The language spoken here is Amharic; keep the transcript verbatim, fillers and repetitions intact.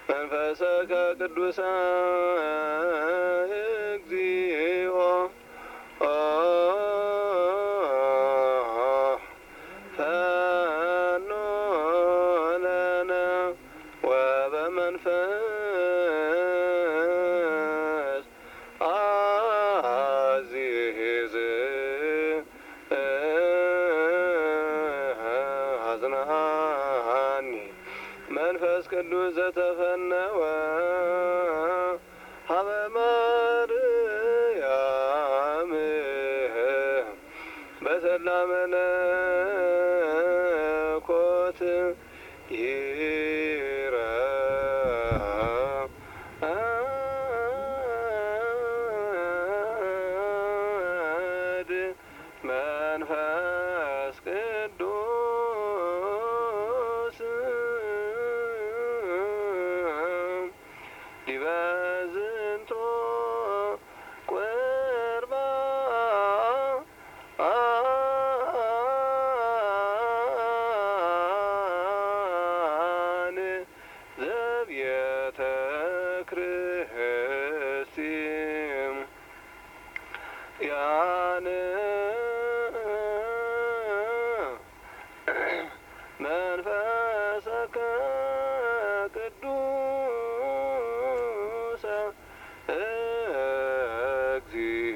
መንፈሰከ ቅዱሰ እግዚኦ ፈኖ ለነ ወበመንፈስ አዚዝ አዝናኒ መንፈስ ቅዱስ ዘተፈነወ ሀበ ማርያም በሰላመ መለኮት ይረአድ መንፈስ ቅዱስ ዲበ ዝንቱ ቁርባን ዘቤተ ክርስቲያን መንፈሰከ ቅዱሰ እግዚኦ